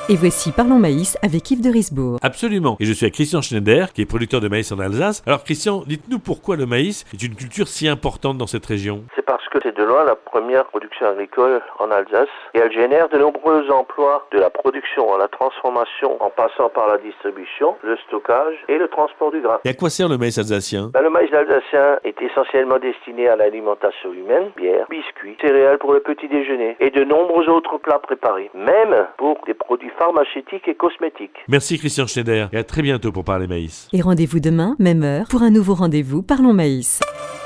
Et voici Parlons Maïs avec Yves de Risbourg. Absolument. Et je suis avec Christian Schneider, qui est producteur de maïs en Alsace. Alors Christian, dites-nous pourquoi le maïs est une culture si importante dans cette région. C'est parce que c'est de loin la première production agricole en Alsace et elle génère de nombreux emplois, de la production à la transformation en passant par la distribution, le stockage et le transport du grain. Et à quoi sert le maïs alsacien ? Le maïs alsacien est essentiellement destiné à l'alimentation humaine, bière, biscuits, céréales pour le petit déjeuner et de nombreux autres plats préparés, même pour des produits pharmaceutiques et cosmétiques. Merci Christian Schneider et à très bientôt pour parler maïs. Et rendez-vous demain, même heure, pour un nouveau rendez-vous Parlons Maïs.